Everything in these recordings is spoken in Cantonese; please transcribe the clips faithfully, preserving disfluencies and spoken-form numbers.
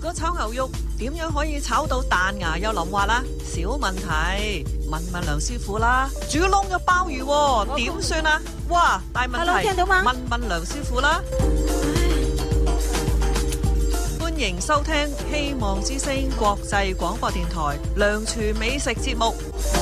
果炒牛肉點樣可以炒到彈牙又淋滑啦？小問題，問問梁師傅啦。煮燶咗鮑魚點算啊？哇，大問題 Hello， 聽到嗎？ 問問梁師傅啦。歡迎收聽希望之聲國際廣播電台梁廚美食節目。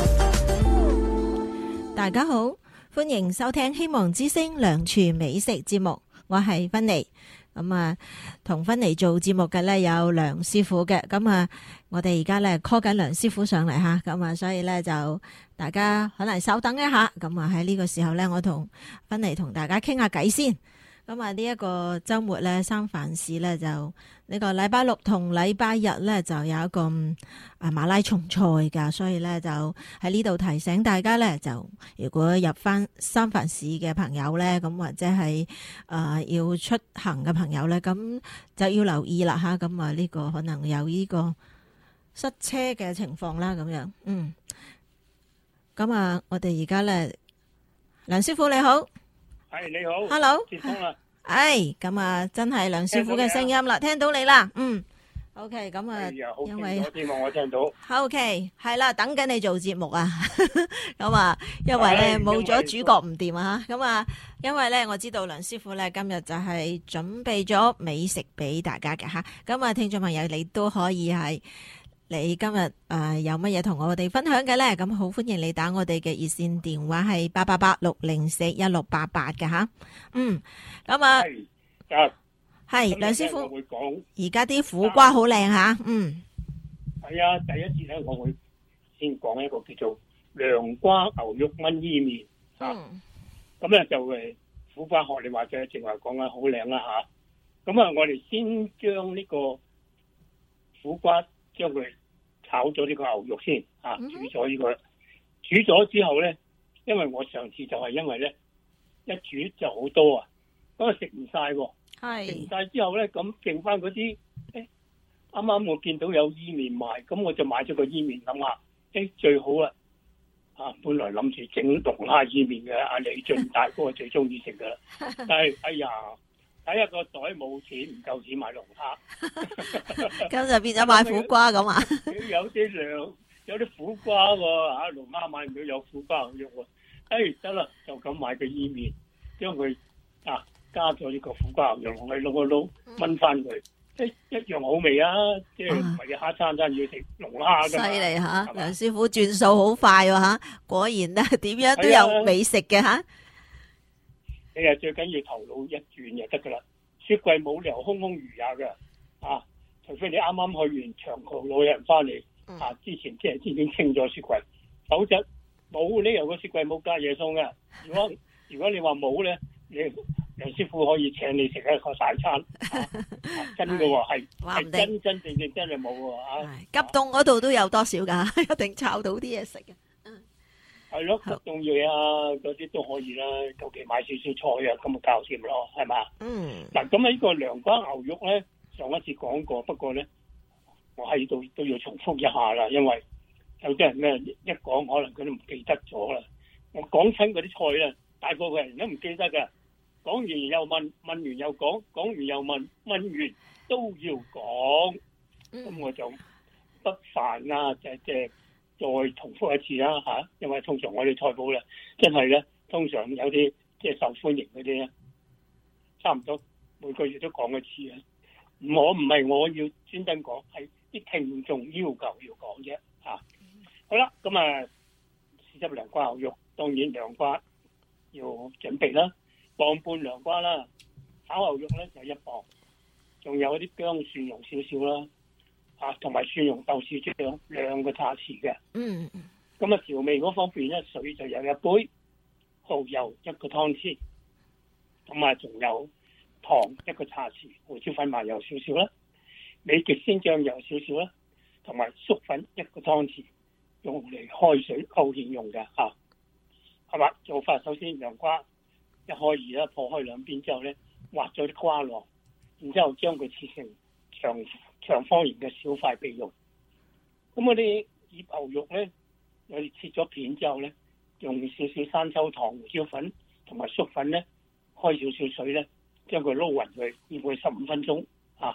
大家好，歡迎收聽希望之聲梁廚美食節目，我係芬妮。咁啊，同芬妮做節目嘅咧有梁師傅嘅，咁啊，我哋而家咧 call 緊梁師傅上嚟吓，咁啊，所以咧就大家可能稍等一下，咁啊喺呢個時候咧，我同芬妮同大家傾下偈先。咁啊，呢一個周末咧，三藩市咧就呢個禮拜六同禮拜日咧就有一個啊馬拉松賽噶，所以咧就喺呢度提醒大家咧，就如果入翻三藩市嘅朋友咧，咁或者係啊要出行嘅朋友咧，咁就要留意啦吓。咁啊呢個可能有呢個塞車嘅情況啦，咁樣嗯。咁啊，我哋而家咧，梁師傅你好。 係你好 ，Hello， 接通啦。 哎，咁啊，真係梁師傅嘅聲音啦，聽到你啦，嗯 ，OK， 咁啊，因為希望我聽到 ，OK， 係啦，等緊你做節目啊，咁啊，因為咧冇咗主角唔掂啊，咁啊，因為咧我知道梁師傅咧今日就係準備咗美食俾大家嘅吓，咁啊，聽眾朋友你都可以係。你今日誒、呃、有乜嘢同我哋分享嘅咧？咁好歡迎你打我哋嘅熱線電話係八八八六零四一六八八嘅吓。嗯，咁啊係係梁師傅，而家啲苦瓜好靚吓。嗯， 係啊，第一節咧我會先講一個叫做涼瓜牛肉炆伊麵吓。咁咧、嗯啊、就誒苦瓜學你話齋，正話講緊好靚啦吓。咁啊，我哋先將呢個苦瓜將佢炒咗呢個牛肉先啊，煮咗呢、這個，煮咗之後咧，因為我上次就係因為咧一煮就好多啊，咁啊食唔晒喎，食唔晒之後咧，咁剩翻嗰啲，誒啱啱我見到有伊麵賣，咁我就買咗個伊麵諗下，誒最好啦，啊本來諗住整龍蝦伊麵嘅，阿李俊大哥最中意食噶啦，但係哎呀〜睇下個袋冇錢，唔夠錢買龍蝦， 咁就變咗買苦瓜咁啊！ 有啲涼，有啲苦瓜喎嚇，龍蝦買唔到有苦瓜牛肉喎，誒得啦，就咁買個伊麵，將佢啊加咗呢個苦瓜牛肉落去撈一撈，燜翻佢，誒一樣好味啊！即係唔係啲蝦餐餐要食龍蝦㗎嘛？ 犀利嚇，梁師傅轉數好快喎嚇，果然咧點樣都有美食嘅嚇。 你係最緊要頭腦一轉就得噶啦，雪櫃冇理由空空如也嘅，啊，除非你啱啱去完長途攞人翻嚟，啊，之前即係已經清咗雪櫃，否則冇理由個雪櫃冇加嘢餸嘅。如果如果你話冇咧，你梁師傅可以請你食一個大餐，啊啊、真嘅喎，係係真真正正真係冇喎，啊， 急凍嗰度都有多少噶，一定炒到啲嘢食嘅。 係咯，急凍嘢啊，嗰啲都可以啦。求其買少少菜啊，咁咪搞掂咯，係嘛？嗯。嗱，咁喺呢個涼瓜牛肉咧，上一次講過，不過咧，我喺度都要重複一下啦，因為有啲人咧一講，可能佢都唔記得咗啦。我講親嗰啲菜咧，大個嘅人都唔記得㗎。講完又問，問完又講，講完又問，問完都要講。咁、嗯、我就不煩啦，即係即係。再重複一次啦嚇，因為通常我哋菜譜咧，真係咧，通常有啲即係受歡迎嗰啲咧，差唔多每個月都講一次啊。我唔係我要專登講，係啲聽眾要求要講啫嚇。好啦，咁啊，豉汁涼瓜牛肉，當然涼瓜要準備啦，磅半涼瓜啦，炒牛肉咧就一磅，仲有啲薑蒜蓉少少啦。啊，同埋蒜蓉豆豉醬兩個茶匙嘅。嗯嗯。咁啊，調味嗰方面咧，水就有一杯，蠔油一個湯匙，同埋仲有糖一個茶匙，胡椒粉麻油少少啦，美極鮮醬油少少啦，同埋粟粉一個湯匙，用嚟開水勾芡用嘅嚇。係嘛？做法首先涼瓜一開二啦，破開兩邊之後咧，挖咗啲瓜落，然之後將佢切成長長方形嘅小塊備用。咁我哋醃牛肉咧，我哋切咗片之後咧，用少少生抽、糖、胡椒粉同埋粟粉咧，開少少水咧，將佢撈勻佢，醃佢十五分鐘啊。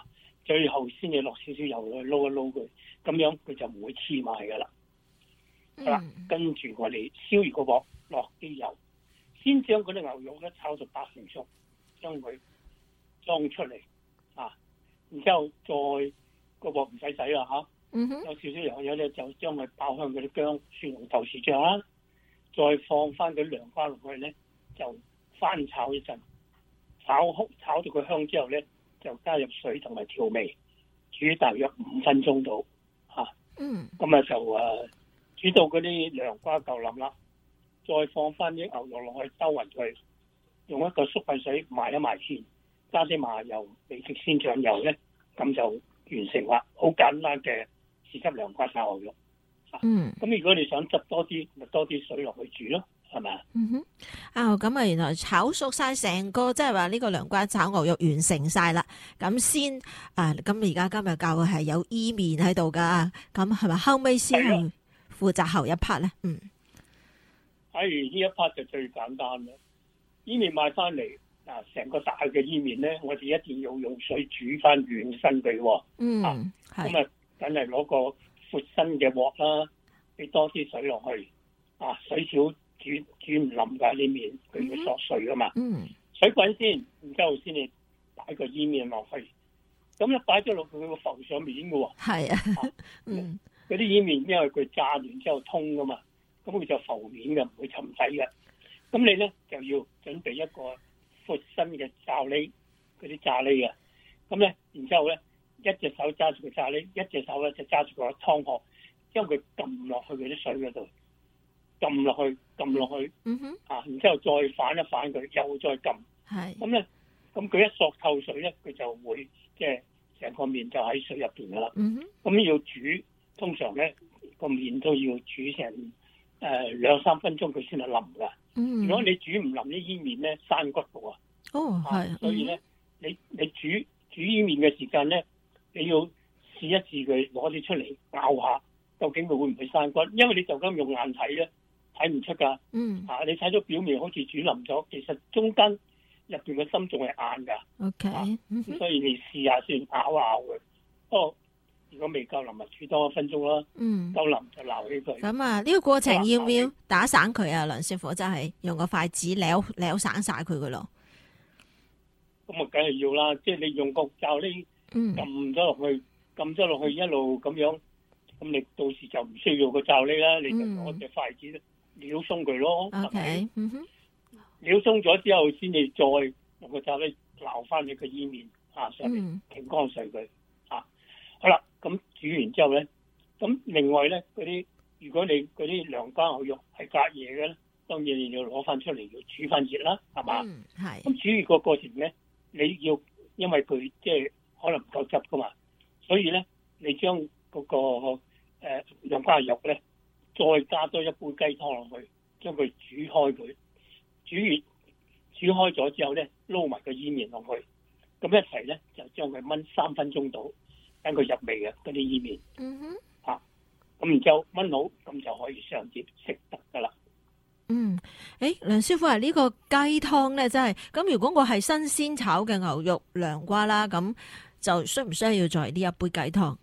最後先至落少少油去撈一撈佢，咁樣佢就唔會黐埋噶啦。好啦，跟住我哋燒熱個鑊，落啲油，先將嗰啲牛肉咧炒到八成熟，將佢裝出嚟啊，然之後再個鑊唔使洗啦嚇， 嗯哼， 有少少油油咧就將佢爆香嗰啲薑、蒜蓉、豆豉醬啦，再放翻嗰啲涼瓜落去咧，就翻炒一陣，炒好炒到佢香之後咧，就加入水同埋調味，煮大約五分鐘到嚇， 嗯， 咁啊就誒。煮到嗰啲涼瓜夠腍啦，再放翻啲牛肉落去兜勻佢，用一個縮細水埋一埋先，加啲麻油、味極鮮醬油咧，咁就完成啦。好簡單嘅豉汁涼瓜炒牛肉。 嗯， 咁如果你想執多啲，咪多啲水落去煮咯，係咪啊？ 嗯哼，啊咁啊，原來炒熟晒成個，即係話呢個涼瓜炒牛肉完成晒啦。咁先啊，咁而家今日教嘅係有伊麵喺度噶，咁係咪後尾先去負責後一 part 咧？嗯， 喺呢一 part 就最簡單啦。伊麵買翻嚟嗱，成個大嘅伊麵咧，我哋一定要用水煮翻軟身佢。 嗯， 係咁啊，梗係攞個闊身嘅鑊啦，俾多啲水落去。啊，水少煮煮唔腍㗎，呢麵佢要索水㗎嘛。 嗯， 水滾先，然之後先至擺個伊麵落去。咁一擺咗落去，佢會浮上面㗎喎。係啊，嗯。嗰啲伊麵因為佢炸完之後通噶嘛，咁佢就浮面嘅，唔會沉底嘅。咁你咧就要準備一個闊身嘅罩喱，嗰啲炸喱啊。咁咧，然之後咧，一隻手揸住個炸喱，一隻手咧就揸住個湯殼，將佢撳落去嗰啲水嗰度，撳落去，撳落去，嗯哼，啊，然之後再反一反佢，又再撳。係。咁咧，咁佢一索透水咧，佢就會即係成個麵就喺水入邊噶啦。嗯哼。咁要煮。通常咧個麵都要煮成誒兩三分鐘佢先係腍噶。嗯，如果你煮唔腍啲伊麵咧，生骨嘅喎。哦，係、啊。所以咧，嗯、你你煮煮伊麵嘅時間咧，你要試一試佢攞啲出嚟咬下，究竟佢會唔會生骨？因為你就咁用眼睇咧，睇唔出㗎。嗯。啊，你睇到表面好似煮腍咗，其實中間入邊嘅心仲係硬㗎。O K、啊。嗯、所以你試下先咬咬佢。哦。如果未夠腍，咪煮多一分鐘啦。嗯，夠腍就撈起佢。咁啊，呢個過程要唔要打散佢啊？梁師傅真係用個筷子撩撩散晒佢噶咯。咁啊，梗係要啦。即係你用個罩呢，撳咗落去，撳咗落去一路咁樣，咁你到時就唔需要個罩呢啦。你就攞隻筷子撩鬆佢咯。O K，嗯哼，撩鬆咗之後，先至再用個罩呢撈翻你個伊麵啊上面，傾乾水佢。好啦，咁煮完之後咧，咁另外咧嗰啲，如果你嗰啲涼瓜牛肉係隔夜嘅咧，當然你要攞翻出嚟要煮翻熱啦，係嘛？嗯，係。咁煮熱個過程咧，你要因為佢即係可能唔夠汁噶嘛，所以咧你將嗰個誒涼瓜肉咧，再加多一杯雞湯落去，將佢煮開佢，煮完煮開咗之後咧，撈埋個伊麵落去，咁一齊咧就將佢燜三分鐘到。等佢入味嘅嗰啲伊麵，嗯哼，嚇、啊，咁然之後燜好，咁就可以上碟食得噶啦。嗯，誒，梁師傅啊，呢個雞湯咧，真係咁。如果我係新鮮炒嘅牛肉涼瓜啦，咁就需唔需要再呢一杯雞湯？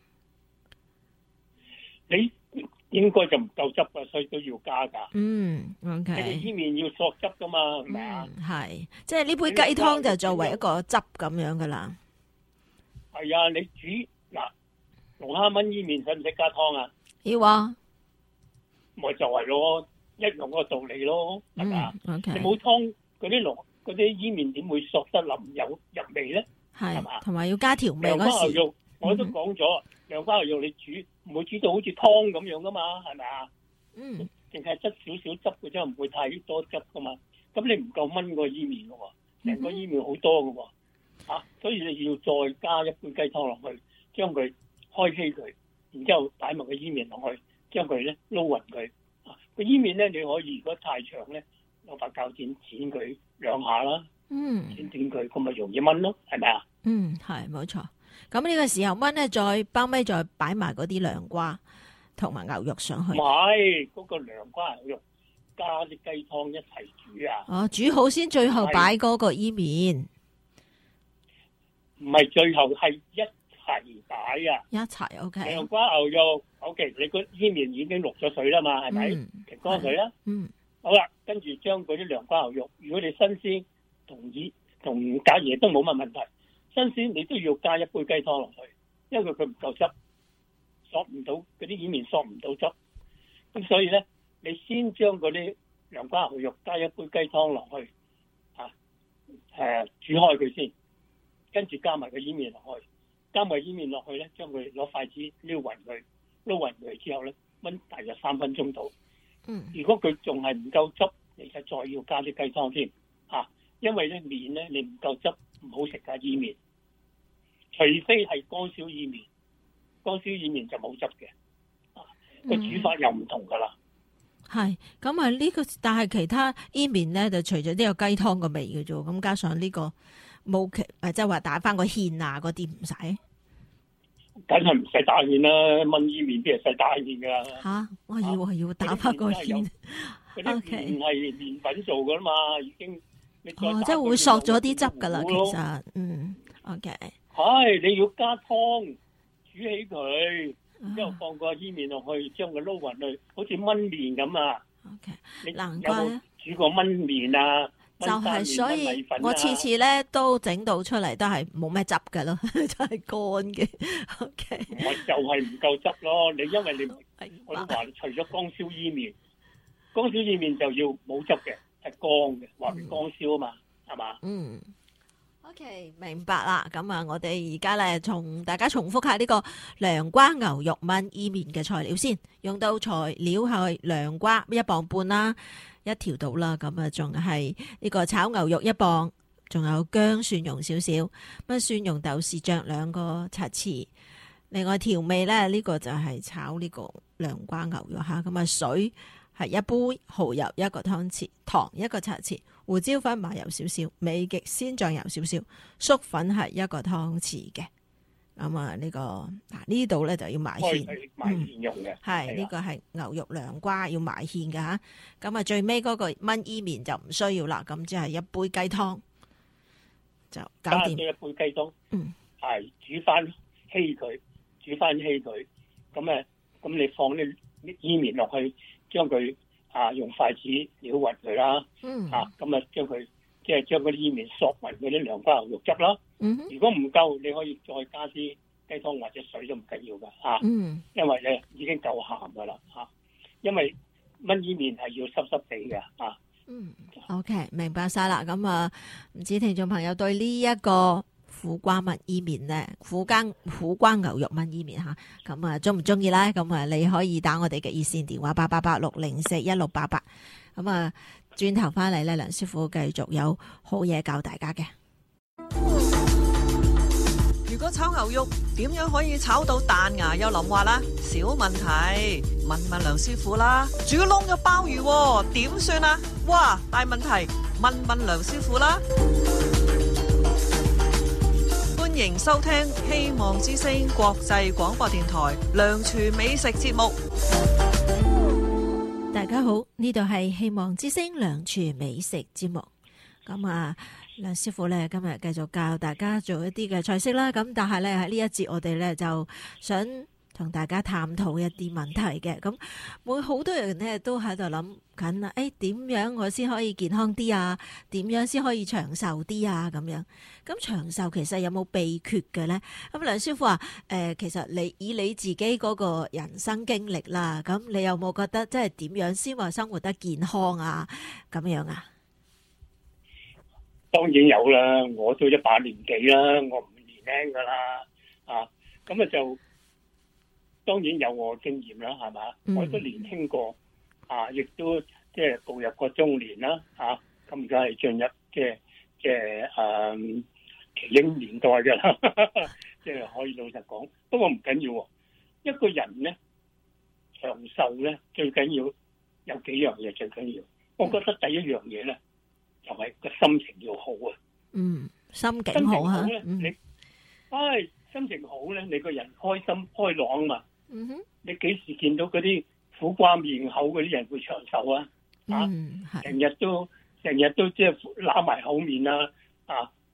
你應該就唔夠汁啊，所以都要加㗎。嗯 ，OK。你啲伊麵要索汁噶嘛，係咪啊？係，即係呢杯雞湯就作為一個汁咁樣噶啦。係啊，你煮。嗱，龍蝦炆伊麵使唔使加湯啊？要啊，咪就係咯，一樣個道理咯，係嘛？嗯 okay. 你冇湯，嗰啲龍嗰啲伊麵點會索得腍有入味咧？係嘛？同埋要加調味嗰時。涼瓜牛肉我都講咗，涼瓜牛肉你煮唔會煮到好似湯咁樣噶嘛，係咪啊？嗯，淨係執少少汁嘅啫，唔會太多汁噶嘛。咁你唔夠炆個伊麵嘅喎，成個伊麵好多嘅喎，嚇，所以你要再加一杯雞湯落去。將佢開稀佢，然之後擺埋個伊麵落去，將佢咧撈勻佢。個伊麵咧你可以如果太長咧，攞把鉸剪剪佢兩下啦。嗯，剪剪佢，咁咪容易炆咯，係咪啊？嗯，係冇錯。咁呢個時候炆咧，再包尾再擺埋嗰啲涼瓜同埋牛肉上去。唔係，嗰個涼瓜牛肉加啲雞湯一齊煮啊！哦，煮好先，最後擺嗰個伊麵。唔係最後係一。係齊擺啊， 一齊 OK。 涼瓜牛肉 OK， 你個伊麵已經淥咗水啦嘛，係咪？乾乾水啦。 嗯。 好啦，跟住將嗰啲涼瓜牛肉，如果你新鮮同以同隔夜都冇乜問題，新鮮你都要加一杯雞湯落去，因為佢唔夠汁，索唔到嗰啲伊麵索唔到汁，咁所以咧，你先將嗰啲涼瓜牛肉加一杯雞湯落去，啊，誒、啊、煮開佢先，跟住加埋個伊麵落去，加埋伊麵落去咧，將佢攞筷子撩勻佢，撈勻佢之後咧，燜大約三分鐘到。 嗯， 如果佢仲係唔夠汁，你就再要加啲雞湯添，啊，因為咧麵咧你唔夠汁唔好食噶伊麵，除非係乾燒伊麵，乾燒伊麵就冇汁嘅，啊，個煮法又唔同噶啦。 係咁啊，呢個但係其他伊麵咧就除咗呢個雞湯個味嘅啫，咁加上呢個冇其誒，即係話打翻個芡啊嗰啲唔使。 梗係唔使打芡啦，燜伊麵邊係使打芡噶？ 吓，我以為要打翻個芡。 嗰啲麵係麵粉做噶啦嘛，已經。 哦，即係會索咗啲汁噶啦，其實，嗯 ，OK。 係你要加湯煮起佢，然之後放個伊麵落去，將佢撈勻去，好似燜麵咁啊。 OK。 你難怪有冇煮過燜麵啊？ 就係所以，我次次咧都整到出嚟都係冇咩汁噶咯，就係乾嘅。OK。 我就係唔夠汁咯，你因為你我都話，除咗乾燒伊麵，乾燒伊麵就要冇汁嘅，係乾嘅，話明乾燒啊嘛，係嘛？ 嗯。OK， 明白啦。咁啊，我哋而家咧，從大家重複下呢個涼瓜牛肉燜伊麵嘅材料先。用到材料係涼瓜一磅半啦，一條到啦。咁啊，仲係呢個炒牛肉一磅，仲有薑蒜蓉少少，乜蒜蓉豆豉醬兩個茶匙。另外調味咧，呢、這個就係炒呢個涼瓜牛肉吓。咁啊，水係一杯，蠔油一個湯匙，糖一個茶匙。胡椒粉麻油少少，美極鮮醬油少少，粟粉係一個湯匙嘅。咁啊，呢個嗱呢度咧就要埋芡， 埋芡用嘅。 係呢個係牛肉涼瓜要埋芡嘅吓。咁啊，最尾嗰個燜伊麵就唔需要啦。咁即係一杯雞湯就搞掂。 加咗一杯雞湯， 嗯， 係煮翻稀佢，煮翻稀佢。咁誒，咁你放啲伊麵落去，將佢。啊！用筷子撩勻佢啦， 嗯， 啊咁啊，將佢即係將嗰啲伊麵索勻嗰啲涼瓜牛肉汁啦。 嗯， 如果唔夠，你可以再加啲雞湯或者水都唔緊要噶嚇。 嗯， 因為咧已經夠鹹噶啦嚇，因為燜伊麵係要濕濕地嘅嚇。 嗯 ，OK， 明白晒啦。咁啊，唔知聽眾朋友對呢一個苦瓜燜伊麵咧，苦瓜苦瓜牛肉燜伊麵吓，咁啊中唔中意咧？咁啊你可以打我哋嘅熱線電話八八八六零四一六八八。咁啊轉頭翻嚟咧，梁師傅繼續有好嘢教大家嘅。 如果炒牛肉點樣可以炒到彈牙又腍滑啦？小問題，問問梁師傅啦。煮燶嘅鮑魚點算啊？哇，大問題，問問梁師傅啦。歡迎收聽希望之聲國際廣播電台梁廚美食節目。 大家好，呢度係希望之聲梁廚美食節目。咁啊，梁師傅咧今日繼續教大家做一啲嘅菜式啦。咁但係咧喺呢一節我哋咧就想同大家探討一啲問題嘅。咁會好多人咧都喺度諗緊啊，誒點樣我先可以健康啲啊？點樣先可以長壽啲啊？咁樣咁長壽其實有冇秘訣嘅咧？咁梁師傅話誒，其實你以你自己嗰個人生經歷啦，咁你有冇覺得即係點樣先話生活得健康啊？咁樣啊？ 當然有啦，我都一把年紀啦，我唔年輕噶啦，啊咁啊就當然有我經驗啦，係嘛？嗯、我都年輕過，啊，亦都即係步入過中年啦，啊，咁而家係進入即係即係誒奇英年代嘅啦，即係可以老實講。不過唔緊要喎，一個人咧長壽咧最緊要有幾樣嘢最緊要，我覺得第一樣嘢咧。就係個心情要好啊！ 嗯，心境好啊！ 咧，你，唉，心情好咧，你個人開心開朗啊嘛！ 嗯哼， 你幾時見到嗰啲苦瓜面口嗰啲人會長壽啊？啊， 嗯，係， 成日都成日都即係揦埋口面啊！啊，個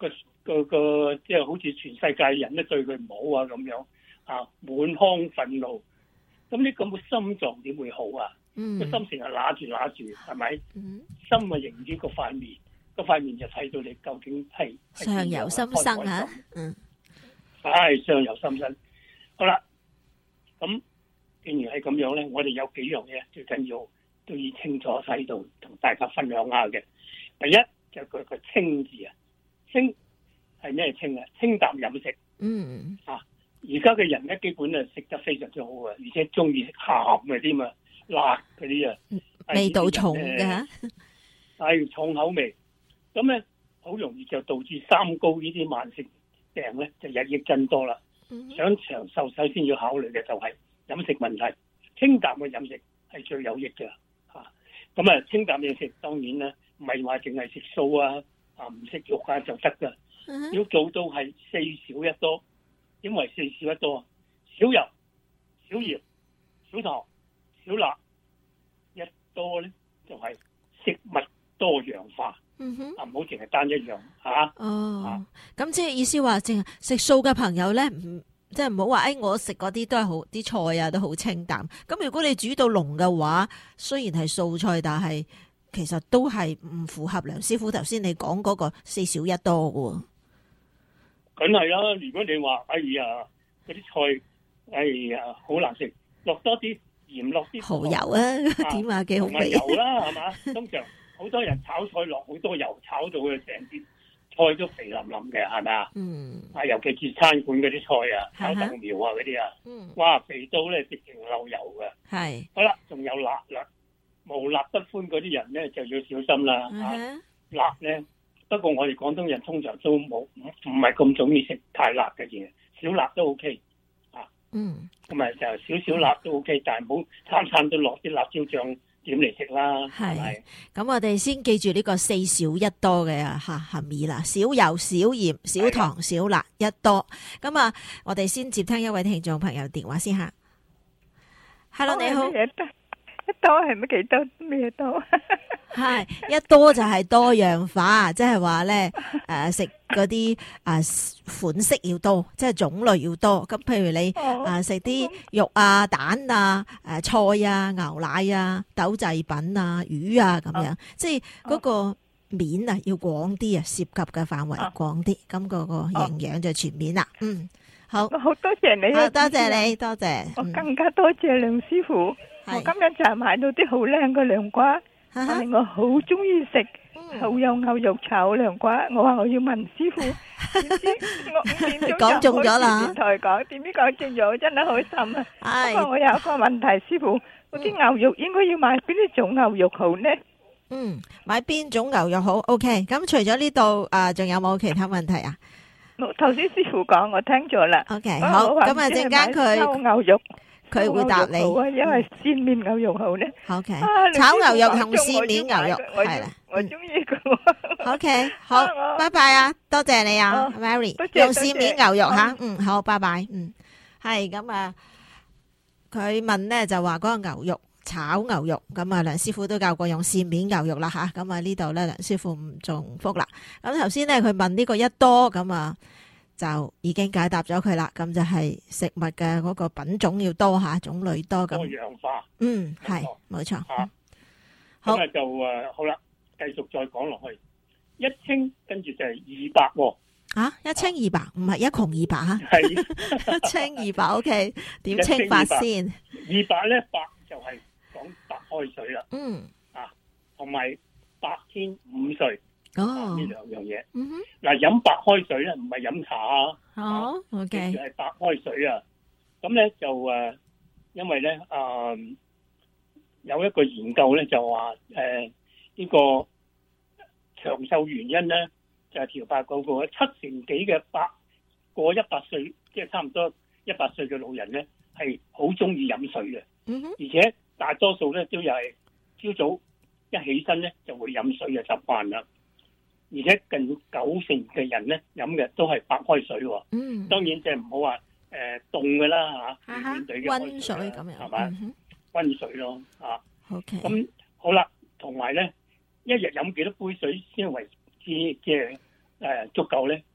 個個即係好似全世界人都對佢唔好啊咁樣啊，滿腔憤怒。咁你咁個心臟點會好啊？個、嗯、心成日揦住揦住，係咪？嗯、心啊迎住個塊面，個塊面就睇到你究竟係相由心生啊！嗯， 係相由心生。好啦，咁既然係咁樣咧，我哋有幾樣嘢最緊要都要清楚喺度同大家分享下嘅。第一就佢、是、個清字啊，清係咩清啊？清淡飲食。嗯啊。而家嘅人咧，基本啊食得非常之好啊，而且中意食鹹嘅添啊，辣嗰啲啊， 味道重嘅， 係重口味。咁咧好容易就導致三高呢啲慢性病咧，就日益增多啦。嗯、想長壽，首先要考慮嘅就係飲食問題，清淡嘅飲食係最有益嘅嚇。咁啊，清淡飲食當然咧，唔係話淨係食素啊，啊唔食肉啊就得噶，嗯、要做到係四少一多。因為四少一多，少油、少鹽、少糖、少辣，一多咧就係、是、食物多樣化。嗯哼，啊唔好淨係單一樣吓。啊、 哦，咁、啊、即係意思話，淨係食素嘅朋友咧，唔即係唔好話，誒、哎，我食嗰啲都係好啲菜啊，都好清淡。咁如果你煮到濃嘅話，雖然係素菜，但係其實都係唔符合梁師傅頭先你講嗰個四少一多嘅。 梗係啦！如果你話哎呀嗰啲菜，哎呀好難食，落多啲鹽，落啲蠔油啊，點啊幾好味油啦，係嘛？通常好多人炒菜落好多油，炒到佢成啲菜都肥淋淋嘅，係咪啊？嗯。啊，尤其是餐館嗰啲菜啊，炒豆苗啊嗰啲啊，嗯，哇肥到咧直情漏油嘅。係。好啦，仲有辣啦，無辣不歡嗰啲人咧就要小心啦。啊，辣咧。不過我哋廣東人通常都冇唔唔係咁中意食太辣嘅嘢，少辣都 OK 啊。嗯，咁咪就少少辣都 OK，但係唔好餐餐都落啲辣椒醬點嚟食啦。係咪？ 咁我哋先記住呢個四少一多嘅吓含義啦，少油、少鹽、少糖、少辣一多。咁啊，我哋先接聽一位聽眾朋友電話先吓。Hello， 你好。 一多係咪幾多咩多？ 係一多就係多樣化，即係話咧誒食嗰啲誒款式要多，即係種類要多。咁譬如你誒食啲肉啊、蛋啊、誒菜啊、牛奶啊、豆製品啊、魚啊咁樣，即係嗰個面啊要廣啲啊，涉及嘅範圍廣啲，咁嗰個營養就全面啦。嗯，好， 好多謝你啊， 多謝你，多謝。 我更加多謝梁師傅。我今日就係買到啲好靚嘅涼瓜，但係我好中意食蠔油牛肉炒涼瓜。我話我要問師傅，點知我五點鐘就開電台講，點知講中咗，真係開心啊！不過我有一個問題，師傅，嗰啲牛肉應該要買邊一種牛肉好呢？ 嗯，買邊種牛肉好 ？OK，咁除咗呢度啊，仲有冇其他問題啊？ 頭先師傅講，我聽咗啦。 OK，好，咁啊陣間佢炒牛肉。 佢會答你， 因為鮮面牛肉好咧。 O K，炒牛肉同鮮面牛肉係啦， 我中意嘅。 O K，好，拜拜啊，多謝你啊 ，Mary，用鮮面牛肉吓，嗯，好，拜拜，嗯，係咁啊，佢問咧就話嗰個牛肉炒牛肉，咁啊梁師傅都教過用鮮面牛肉啦吓，咁啊呢度咧梁師傅唔重複啦。咁頭先咧佢問呢個一多咁啊。就已經解答咗佢啦，咁就係食物嘅嗰個品種要多吓，種類多咁。 多樣化。 嗯，係，冇錯。 吓，好。咁啊就誒好啦，繼續再講落去。一清跟住就係二白喎。 啊，一清二白，唔係一窮二白啊。 係。 一清二白 ，OK，點清法先？ 二白咧，白就係講白開水啦。 嗯。 啊，同埋白天午睡。 哦， 呢兩樣嘢。嗯哼，嗱，飲白開水咧，唔係飲茶啊。 哦，OK， 係白開水啊。咁咧就誒，因為咧誒有一個研究咧就話誒呢個長壽原因咧就係調白嗰個七成幾嘅百過一百歲，即係差唔多一百歲嘅老人咧係好中意飲水嘅。嗯哼，而且大多數咧都又係朝早一起身咧就會飲水嘅習慣啦。而且近九成嘅人咧飲嘅都係白開水喎。嗯，當然即係唔好話誒凍嘅啦嚇，面對嘅溫水咁樣係咪？溫水咯嚇。OK。咁好啦，同埋咧，一日飲幾多杯水先為之即係誒足夠咧？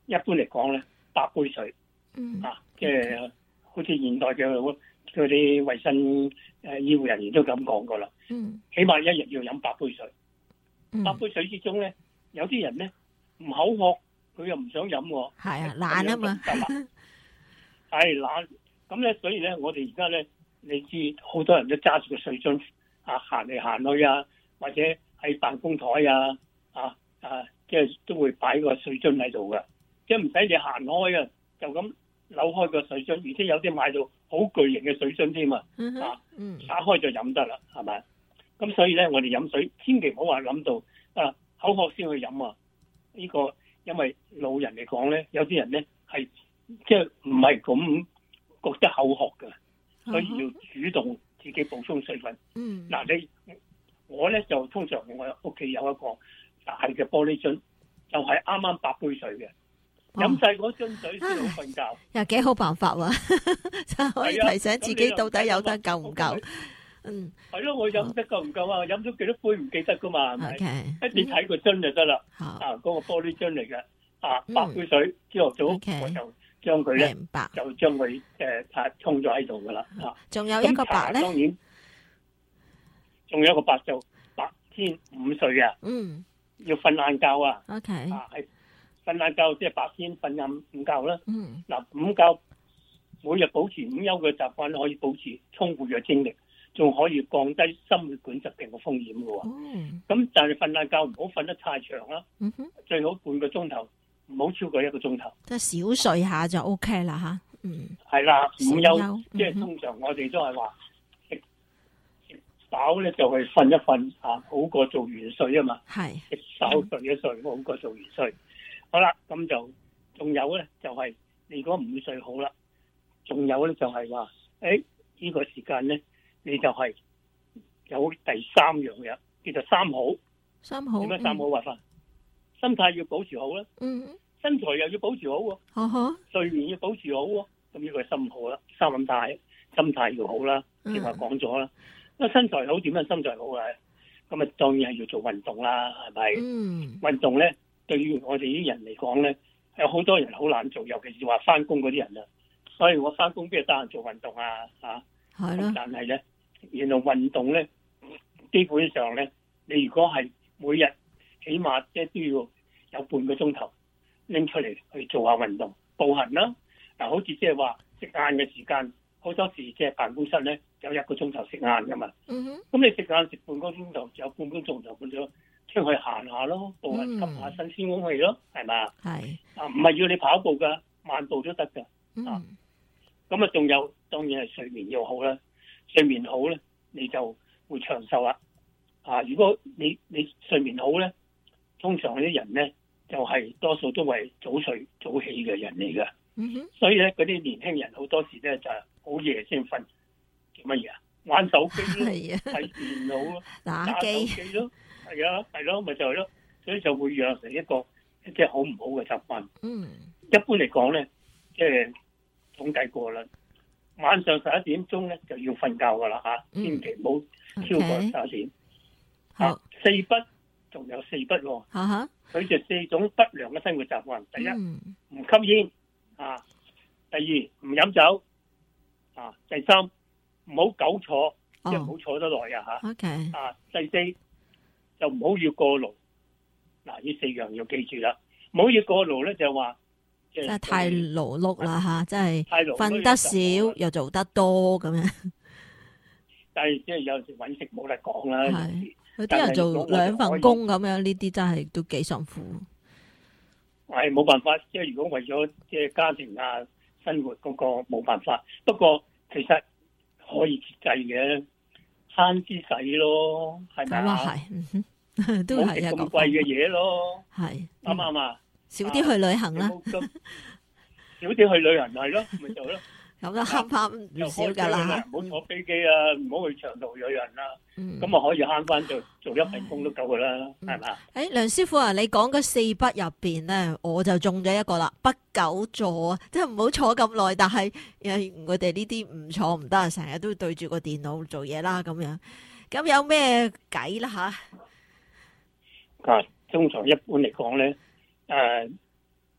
一般嚟講咧，八杯水， 嗯啊，即係好似現代嘅嗰啲衞生誒、呃、醫護人員都咁講過啦。 嗯， 起碼一日要飲八杯水。 嗯八杯水之中咧，有啲人咧唔口渴，佢又唔想飲喎。 係啊，懶啊嘛。 係懶，咁咧，所以咧，我哋而家咧，你知好多人都揸住個水樽啊，行嚟行去啊，或者喺辦公台啊，啊啊，即係都會擺個水樽喺度噶，即係唔使你行開啊，就咁扭開個水樽，而且有啲買到好巨型嘅水樽添啊，啊，打開就飲得啦，係咪？咁所以咧，我哋飲水千祈唔好話諗到啊口渴先去飲啊！呢個因為老人嚟講咧，有啲人咧係即係唔係咁覺得口渴嘅，所以要主動自己補充水分。 嗯， 嗱你我咧就通常我屋企有一個大嘅玻璃樽，就係啱啱八杯水嘅，飲晒嗰樽水先好瞓覺。 又幾好辦法喎，就可以提醒自己到底有得夠唔夠。嗯， 係咯，我飲得夠唔夠啊？飲咗幾多杯唔記得噶嘛？係咪？一你睇個樽就得啦。啊，嗰個玻璃樽嚟嘅，啊，八杯水，朝頭早我就將佢咧，就將佢誒啊沖咗喺度噶啦。啊， 仲有一個白咧， 當然，仲有一個白就白天午睡啊。嗯，要瞓晏覺啊。 OK， 啊係瞓晏覺，即係白天瞓晏午覺啦。 嗯，嗱午覺每日保持午休嘅習慣，可以保持充沛嘅精力。仲可以降低心血管疾病嘅風險嘅喎，咁、嗯、但係瞓晏覺唔好瞓得太長啦，嗯、最好半個鐘頭，唔好超過一個鐘頭。 即係少睡下就 OK 啦嚇，嗯， 係啦，午休即係通常我哋都係話食食飽咧就係瞓一瞓嚇，好過做完睡啊嘛，係食飽睡一睡好過做完睡。好啦，咁就仲有咧就係、是、你如果唔睡好啦，仲有咧就係話誒呢個時間咧。你就係有第三樣嘢，叫做三好。 三好點解三好話法？心態要保持好啦， 嗯， 身材又要保持好喎， 呵呵， 睡眠要保持好喎。咁呢個係心好啦，三態，心態要好啦。正話講咗啦，咁身材好點樣身材好啊？咁啊當然係要做運動啦，係咪？嗯，運動咧對於我哋啲人嚟講咧，有好多人好難做，尤其是話翻工嗰啲人啊。所以我翻工邊度得閒做運動啊？嚇，係咯。但係咧。原來運動咧，基本上咧，你如果係每日起碼即係都要有半個鐘頭拎出嚟去做下運動，步行啦。嗱，好似即係話食晏嘅時間，好多時即係辦公室咧有一個鐘頭食晏噶嘛。嗯哼。咁你食晏食半個鐘頭，有半個鐘頭咁樣出去行下咯，步行吸下新鮮空氣咯，係咪？係。啊，唔係要你跑步噶，慢步都得噶。啊。咁啊，仲有當然係睡眠要好啦。睡眠好咧，你就會長壽啦。啊，如果你你睡眠好咧，通常啲人咧就係、是、多數都係早睡早起嘅人嚟噶。嗯哼。所以咧，嗰啲年輕人好多時咧就係好夜先瞓，做乜嘢啊？玩手機咯，睇電腦咯，打手機咯，係啊，係咯，咪就係咯。所以就會養成一個即係好唔好嘅習慣。嗯。一般嚟講咧，即係統計過啦。晚上十一點鐘咧就要瞓覺噶啦嚇，千祈唔好超過十一點。好、啊，四不仲有四不喎、哦。嚇嚇，佢就四種不良嘅生活習慣。第一，唔、嗯、吸煙啊；第二，唔飲酒啊；第三，唔好久坐，即係唔好坐得耐啊嚇。OK。啊，第四就唔好要過勞。嗱、啊，呢四樣要記住啦。唔好要過勞咧，就話。 即係太勞碌啦吓，即係瞓得少又做得多咁樣。 但係即係有時搵食冇得講啦。係， 有啲人做兩份工咁樣，呢啲真係都幾辛苦。 係冇辦法，即係如果為咗即係家庭啊生活嗰個冇辦法。不過其實可以節制嘅，慳啲使咯，係咪啊？係，都係一個咁貴嘅嘢咯。係啱唔啱啊？ 少啲去旅行啦， 少啲去旅行係咯，咪就咯。 咁就慳翻唔少噶啦。 唔好坐飛機啊，唔好去長途旅行啦。咁啊可以慳翻做做一份工都夠噶啦，係嘛？ 誒，梁師傅啊，你講嗰四不入邊咧，我就中咗一個啦，不久坐啊，即係唔好坐咁耐。但係誒，我哋呢啲唔坐唔得啊，成日都對住個電腦做嘢啦，咁樣。咁有咩計啦吓？啊， 通常一般嚟講咧。誒、呃，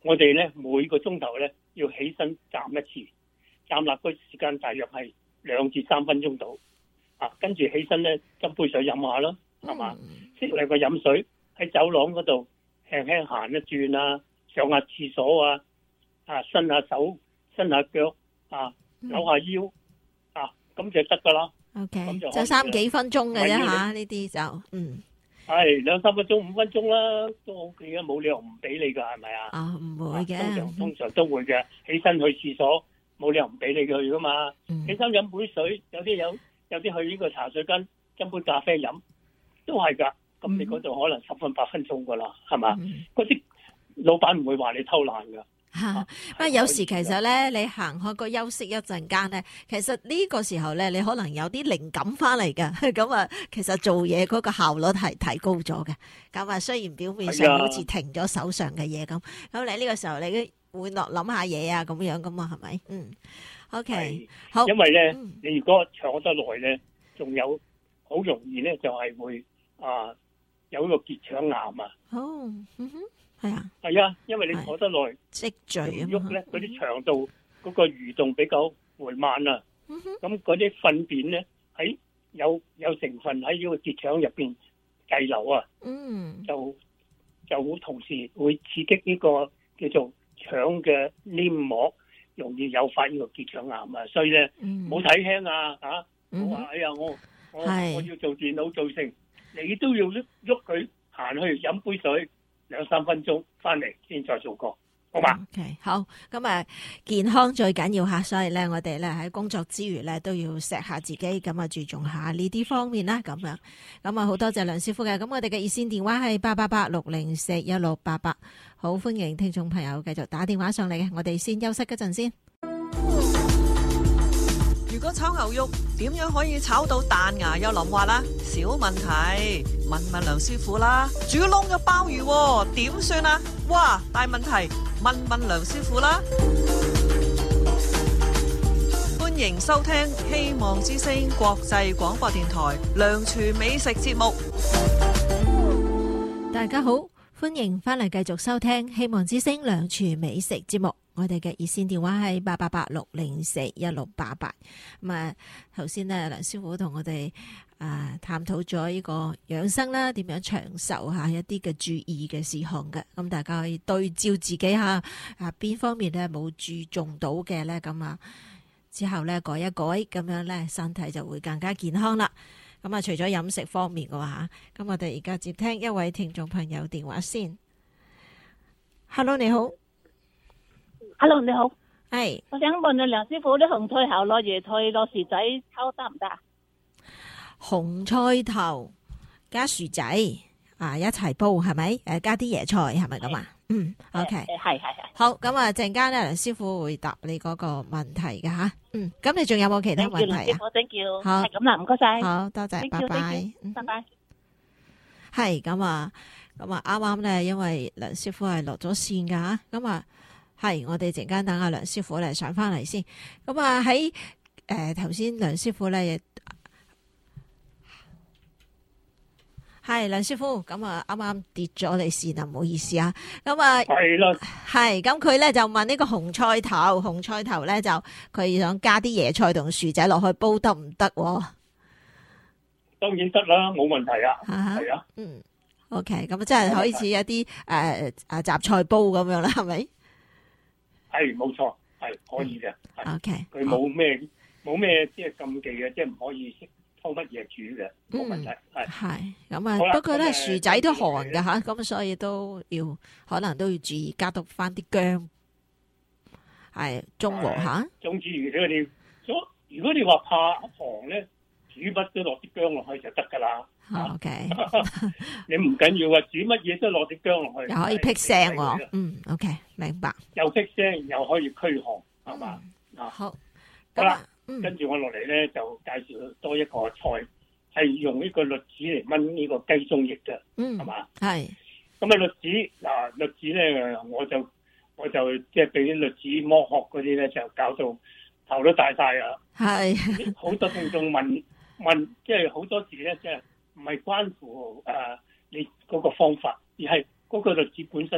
我哋咧每個鐘頭咧要起身站一次，站立個時間大約係兩至三分鐘到。啊，跟住起身咧斟杯水飲下咯，係嘛？適量嘅飲水，喺走廊嗰度輕輕行一轉啊，上下廁所啊，啊伸下手、伸下腳啊，扭下腰啊，咁就得噶啦。 OK，咁就三幾分鐘嘅啫嚇，呢啲就嗯。 係兩三分鐘、五分鐘啦，都 OK 嘅，冇理由唔俾你噶，係咪啊？ 啊，唔會嘅， 通常通常都會嘅。起身去廁所，冇理由唔俾你去噶嘛。 嗯、 起身飲杯水，有啲有有啲去呢個茶水間斟杯咖啡飲，都係噶。咁你嗰度可能十分八分鐘噶啦，係嘛？嗰啲、嗯、老闆唔會話你偷懶噶。 吓，不過有時其實咧，你行開個休息一陣間咧，其實呢個時候咧，你可能有啲靈感翻嚟㗎。咁啊，其實做嘢嗰個效率係提高咗嘅。咁啊，雖然表面上好似停咗手上嘅嘢咁，咁你呢個時候你都會落諗下嘢啊，咁樣噶嘛，係咪？嗯 ，OK，好。 因為咧，嗯、你如果坐得耐咧，仲有好容易咧，就係會啊有一個結腸癌啊。 哦，嗯哼。係啊， 係啊，因為你坐得耐積聚啊喐咧，嗰啲腸道嗰個蠕動比較緩慢啊。咁嗰啲糞便咧喺有有成分喺呢個結腸入邊滯留啊。嗯，就就會同時會刺激呢個叫做腸嘅黏膜，容易誘發呢個結腸癌啊。所以咧，唔好睇輕啊吓，我話哎呀，我我我要做電腦做成，你都要喐喐佢行去飲杯水。兩三分鐘翻嚟先再做過，好嘛 ？OK， 好，咁啊，健康最緊要吓，所以咧，我哋咧喺工作之餘咧都要錫下自己，咁啊注重下呢啲方面啦，咁樣，咁啊好多謝梁師傅嘅，咁我哋嘅熱線電話係八八八六零四一六八八，好歡迎聽眾朋友繼續打電話上嚟嘅，我哋先休息一陣先。 如果炒牛肉點樣可以炒到彈牙又腍滑啦？小問題，問問梁師傅啦。煮燶咗鮑魚點算啊？哇，大問題，問問梁師傅啦。歡迎收聽希望之聲國際廣播電台梁廚美食節目。 大家好，歡迎翻嚟繼續收聽希望之聲梁廚美食節目。我哋嘅熱線電話係八八八六零四一六八八。咁啊，頭先呢，梁師傅同我哋啊探討咗呢個養生啦，點樣長壽吓一啲嘅注意嘅事項嘅。咁大家可以對照自己吓啊邊方面咧冇注重到嘅咧，咁啊之後咧改一改，咁樣咧身體就會更加健康啦。咁啊，除咗飲食方面嘅話吓，咁我哋而家接聽一位聽眾朋友電話先。Hello， 你好。 Hello， 你好， 係，hey， 我想問啊，梁師傅，啲紅菜頭落椰菜落薯仔炒得唔得啊？ 紅菜頭加薯仔啊，一齊煲係咪？誒，加啲椰菜係咪咁啊？嗯 ，OK， 係係係。 好，咁啊，陣間咧，梁師傅會答你嗰個問題嘅吓。嗯，咁你仲有冇其他問題啊？ 梁師傅，thank you。 好， 係咁啦，唔該晒。 好多謝，拜拜。 拜拜。 係咁啊，咁啊，啱啱咧，因為梁師傅係落咗線噶吓，咁啊。係，我哋陣間等阿梁師傅嚟上翻嚟先。咁啊喺誒頭先梁師傅咧，係梁師傅，咁啊啱啱跌咗你線啊，唔好意思啊。咁啊係啦， 係咁佢咧就問呢個紅菜頭，紅菜頭咧就佢想加啲椰菜同薯仔落去煲得唔得？ 當然得啦，冇問題啊。係啊， 嗯 ，OK，咁即係可以似一啲誒誒雜菜煲咁樣啦，係咪？ 係冇錯，係可以嘅。 O K， 佢冇咩冇咩即係禁忌嘅，即係唔可以識偷乜嘢煮嘅，冇問題。係係咁啊，不過咧薯仔都寒㗎吓，咁所以都要可能都要注意加多翻啲薑，係中和吓。總之， 如果你如果你話怕寒咧，煮乜都落啲薑落去就得噶啦。 O K， 你唔緊要啊，煮乜嘢都落啲薑落去， 又可以辟腥喎。嗯 ，O K， 明白。 又辟腥，又可以驅寒，係嘛？啊， 好。 好啦，跟住我落嚟咧就介紹多一個菜，係用呢個栗子嚟炆呢個雞中翼嘅，係嘛？係。咁啊，栗子嗱，栗子咧，我就我就即係俾啲栗子剝殼嗰啲咧，就搞到頭都大晒啦。係。好多聽眾問問，即係好多時咧，即係。唔係關乎誒、呃、你嗰個方法，而係嗰個栗子本身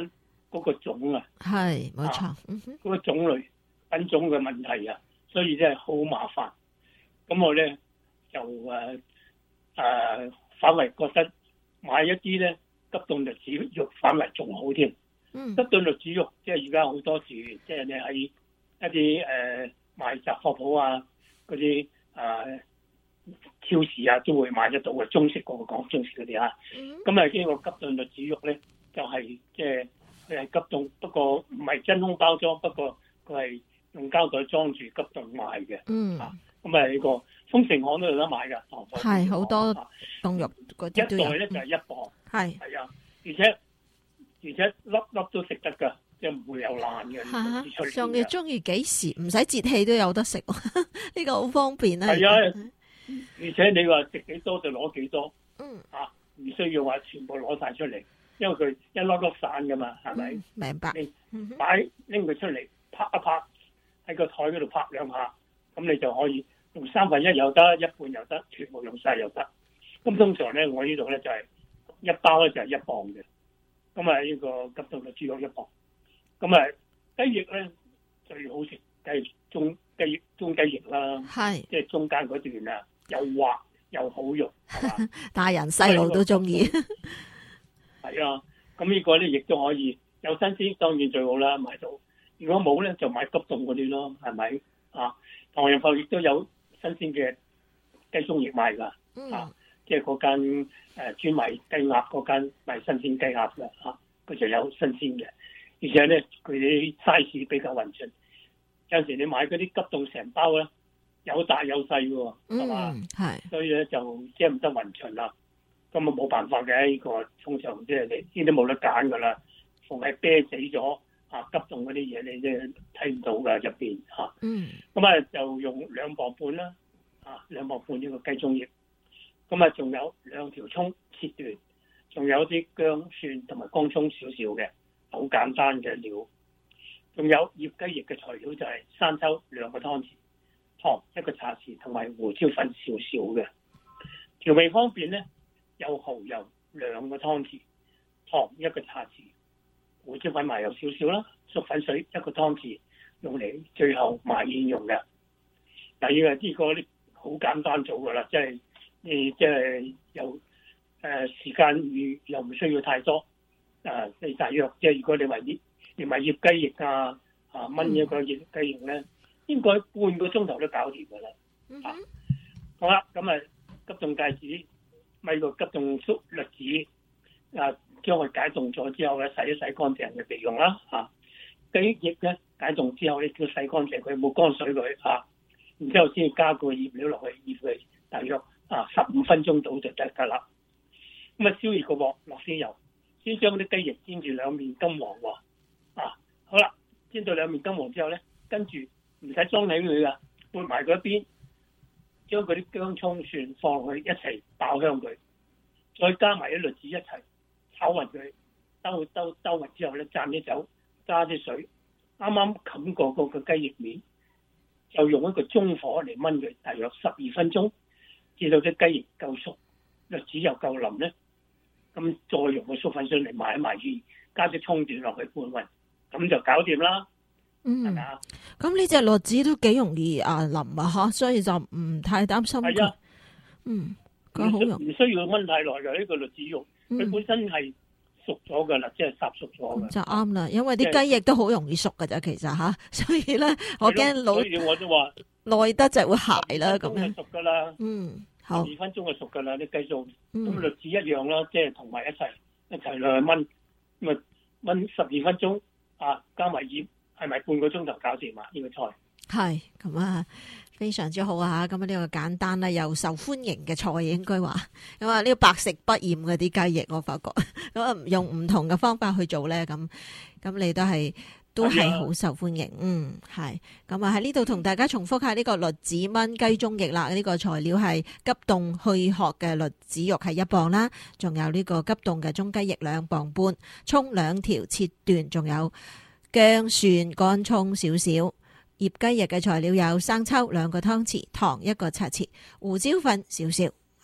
嗰個種啊， 係冇錯， 嗰、嗯、個種類品種嘅問題啊，所以真係好麻煩。咁我咧就誒誒、呃呃，反為覺得買一啲咧急凍栗子肉反為仲好添。 嗯， 急凍栗子肉即係而家好多時，即係你喺一啲誒、呃、賣雜貨鋪啊，嗰啲誒超市啊都會買得到嘅，中式嗰個講中式嗰啲啊。咁啊，呢個急凍栗子肉咧就係即係佢係急凍，不過唔係真空包裝，不過佢係用膠袋裝住急凍賣嘅。 嗯， 咁啊呢個豐盛行都有得買㗎， 係好多凍肉嗰啲都有。 一袋咧就係一磅， 係係啊，而且而且粒粒都食得㗎。即係唔會有爛嘅， 仲要中意幾時唔使節氣都有得食，呢個好方便啊！ 係啊，而且你話食幾多就攞幾多， 嗯啊，唔需要話全部攞晒出嚟，因為佢一粒粒散噶嘛，係咪？ 明白。 你擺拎佢出嚟，拍一拍喺個台嗰度拍兩下，咁你就可以用三分一又得，一半又得，全部用晒又得。咁通常咧，我呢度咧就係一包咧就係一磅嘅，咁啊呢個急凍嘅豬肉一磅。咁啊，雞翼咧最好食，雞中雞翼中雞翼啦，係即係中間嗰段啊，又滑又好肉，係嘛？ 大人細路都中意。 係啊，咁呢個咧亦都可以有新鮮，當然最好啦，買到。如果冇咧，就買急凍嗰啲咯，係咪？啊，唐人埠亦都有新鮮嘅雞中翼賣㗎，嗯、啊，即係嗰間誒、呃、專賣雞鴨嗰間賣新鮮雞鴨嘅，啊，佢就有新鮮嘅。而且咧，佢啲 size 比較勻稱。有時你買嗰啲急凍成包咧，有大有細喎，係嘛？係。所以咧就即係唔得勻稱啦。咁啊冇辦法嘅，呢、這個通常即係你呢啲冇得揀㗎啦。逢係啤死咗啊，急凍嗰啲嘢你即係睇唔到㗎入邊嚇。嗯。咁啊就用兩磅半啦，啊兩磅半呢個雞中翼。咁啊仲有兩條葱切段，仲有啲薑蒜同埋乾葱少少嘅。好簡單嘅料，仲有醃雞翼嘅材料就係生抽兩個湯匙，糖一個茶匙，同埋胡椒粉少少嘅。調味方面咧，有蠔油兩個湯匙，糖一個茶匙，胡椒粉麻油少少啦，粟粉水一個湯匙，用嚟最後埋芡用嘅。第二個呢個咧好簡單做噶啦，即係你即係有誒、呃、時間又唔需要太多。啊！你大約即係如果你話醃，你話醃雞翼啊，啊炆一個醃雞翼咧，應該半個鐘頭都搞掂噶啦。嗯、啊，好啦，咁啊急凍芥子，咪個急凍粟栗子啊，將佢解凍咗之後咧，洗一洗乾淨嘅備用啦。啊，雞翼咧解凍之後咧，要洗乾淨佢，冇乾水佢啊，然之後先加個醃料落去醃佢，大約啊十五分鐘到就得噶啦。咁啊燒熱個鑊，落啲油。先將啲雞翼煎住兩面金黃喎，啊，好啦，煎到兩面金黃之後咧，跟住唔使裝起佢噶，撥埋嗰一邊，將嗰啲薑葱蒜放去一齊爆香佢，再加埋啲栗子一齊炒勻佢，兜兜兜勻之後咧，蘸啲酒，加啲水，啱啱冚過嗰個雞翼面，就用一個中火嚟燜佢，大約十二分鐘，至到啲雞翼夠熟，栗子又夠腍咧。咁再用個粟粉水嚟埋一埋芡，加啲葱段落去拌勻，咁就搞掂啦。嗯，係咪啊？ 咁呢隻栗子都幾容易啊腍啊嚇，所以就唔太擔心。 係啊， 嗯， 佢好唔需要燜太耐嘅呢個栗子肉，佢、嗯、本身係熟咗㗎啦，即係烚熟咗嘅。 就啱啦，因為啲雞翼都好容易熟㗎咋，其實吓，所以咧我驚老， 所以我都話耐得就會鞋啦咁樣。 熟㗎啦， 嗯。 十二分鐘就熟㗎啦，你繼續咁栗子一樣啦，即係同埋一齊一齊落去燜，咁啊燜十二分鐘啊，加埋醃，係咪半個鐘頭搞掂啊？呢個菜係咁啊，非常之好啊！咁啊呢個簡單啦，又受歡迎嘅菜應該話，咁啊呢個百食不厭嗰啲雞翼，我發覺咁啊用唔同嘅方法去做咧，咁咁你都係。都係好受歡迎，嗯，係咁啊！喺呢度同大家重複下呢個栗子炆雞中翼啦。呢、這個材料係急凍去殼嘅栗子肉係一磅啦，仲有呢個急凍嘅中雞翼兩磅半，葱兩條切段，仲有薑蒜乾葱少少。醃雞翼嘅材料有生抽兩個湯匙，糖一個茶匙，胡椒粉少少。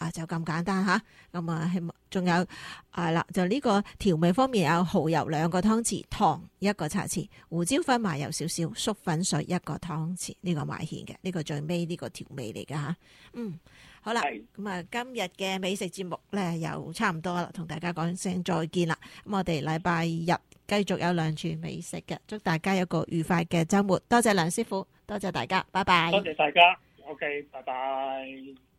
啊，就咁簡單吓。咁啊，希望仲有係啦，就呢個調味方面有蠔油兩個湯匙，糖一個茶匙，胡椒粉麻油少少，粟粉水一個湯匙。呢、這個賣芡嘅，呢、這個最尾呢個調味嚟㗎吓。嗯，好啦，咁啊，今日嘅美食節目咧又差唔多啦，同大家講聲再見啦。咁我哋禮拜日繼續有兩廚美食嘅，祝大家有個愉快嘅週末。多謝梁師傅，多謝大家，拜拜。 多謝大家，OK，拜拜。